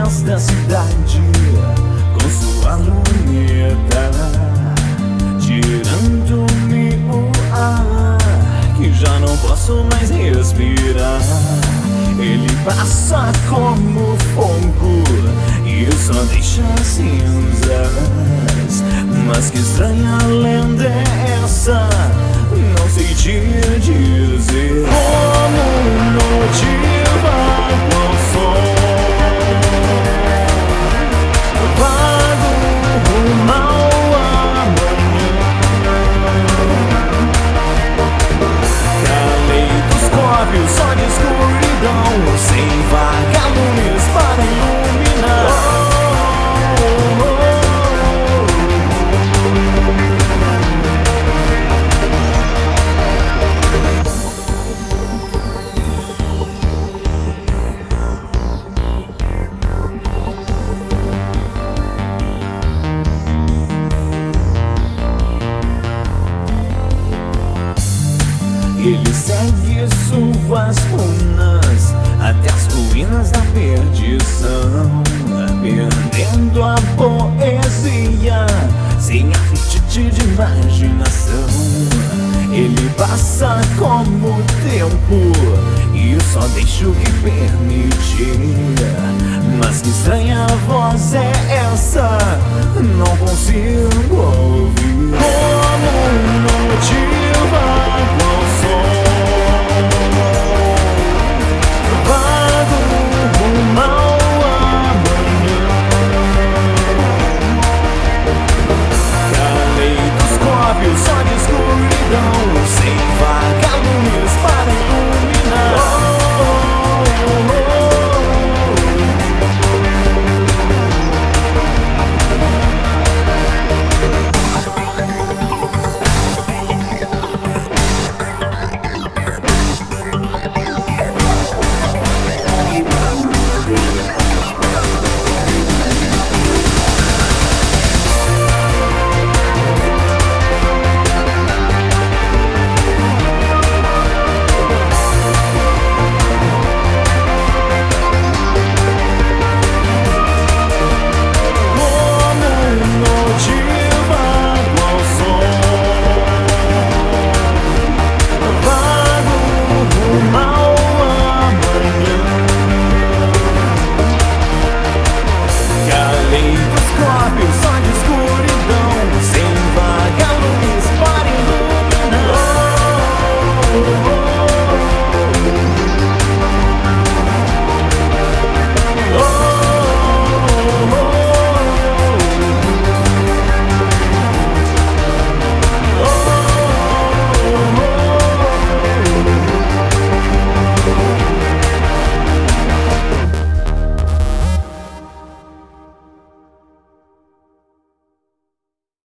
voz da cidade com sua luneta, tirando-me o ar que já não posso mais respirar. Ele passa como fogo e só deixa cinzas. Mas que estranha lenda é essa? Não sei te dizer. Como motivar qual som? Vago rumo ao amanhã. Caleidoscópio, só de escuridão, sem vagalumes para iluminar. Ele segue suas runas até as ruínas da perdição, perdendo a poesia, sem apetite de imaginação. Ele passa como o tempo e eu só deixo o que permitir. Mas que estranha voz é essa? Não consigo ouvir. Como um motivo